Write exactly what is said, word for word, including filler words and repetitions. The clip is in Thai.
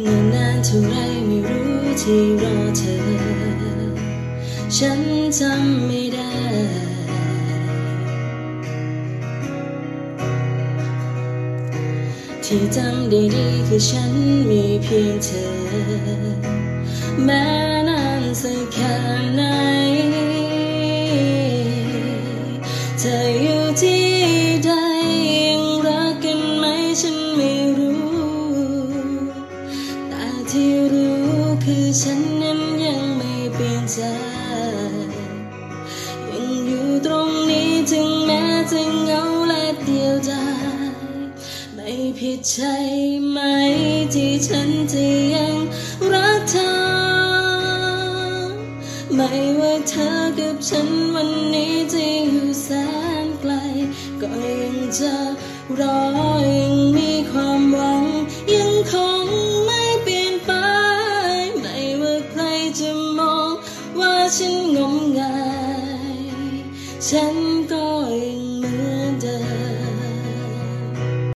เมื่อนานเท่าไรไม่รู้ที่รอเธอฉันจำไม่ได้ที่จำได้ดีคือฉันมีเพียงเธอแม้นานสักแค่ไหนเธออยู่ที่ใดยังรักกันไหมฉันไม่รู้แต่ที่รู้คือฉันนั้นยังไม่เปลี่ยนใจยังอยู่ตรงนี้ถึงแม้จะเหงาและเดียวดายไม่ผิดใช่ไหมที่ฉันจะยังรักเธอไม่ว่าเธอกับฉันวันนี้จะอยู่แสนไกลก็ยังจะรอยังมีความหวังยังคงไม่เปลี่ยนไปไม่ว่าใครจะมองว่าฉันงมงายฉันก็